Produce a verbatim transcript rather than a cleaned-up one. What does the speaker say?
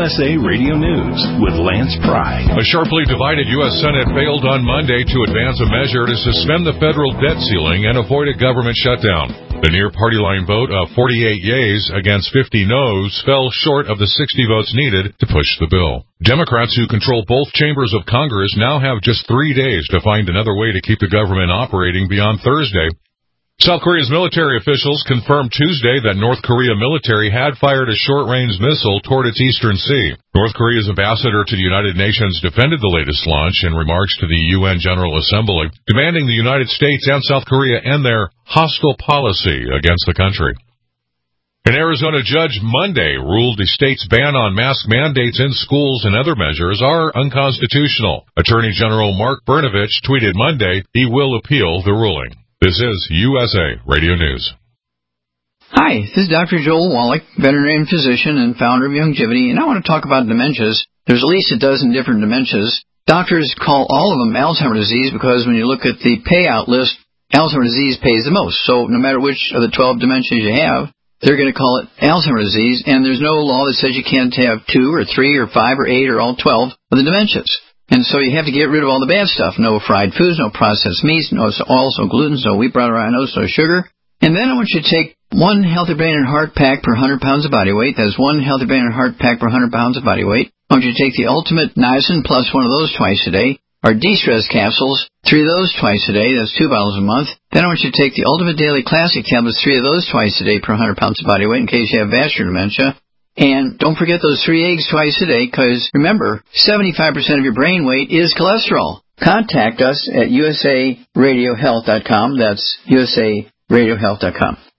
S A Radio News with Lance Pry. A sharply divided U S Senate failed on Monday to advance a measure to suspend the federal debt ceiling and avoid a government shutdown. The near-party line vote of forty-eight yeas against fifty noes fell short of the sixty votes needed to push the bill. Democrats who control both chambers of Congress now have just three days to find another way to keep the government operating beyond Thursday. South Korea's military officials confirmed Tuesday that North Korea military had fired a short-range missile toward its eastern sea. North Korea's ambassador to the United Nations defended the latest launch in remarks to the U N General Assembly, demanding the United States and South Korea end their hostile policy against the country. An Arizona judge Monday ruled the state's ban on mask mandates in schools and other measures are unconstitutional. Attorney General Mark Brnovich tweeted Monday he will appeal the ruling. This is U S A Radio News. Hi, this is Doctor Joel Wallach, veterinarian physician and founder of Youngevity, and I want to talk about dementias. There's at least a dozen different dementias. Doctors call all of them Alzheimer's disease because when you look at the payout list, Alzheimer's disease pays the most. So no matter which of the twelve dementias you have, they're going to call it Alzheimer's disease, and there's no law that says you can't have two or three or five or eight or all twelve of the dementias. And so you have to get rid of all the bad stuff. No fried foods, no processed meats, no oils, no gluten, no wheat, brown rhinos, no sugar. And then I want you to take one Healthy Brain and Heart pack per one hundred pounds of body weight. That's one Healthy Brain and Heart pack per one hundred pounds of body weight. I want you to take the Ultimate Niacin plus one of those twice a day. Our De-Stress capsules, three of those twice a day. That's two bottles a month. Then I want you to take the Ultimate Daily Classic tablets, three of those twice a day per one hundred pounds of body weight in case you have vascular dementia. And don't forget those three eggs twice a day, because remember, seventy-five percent of your brain weight is cholesterol. Contact us at U S A radio health dot com. That's U S A radio health dot com.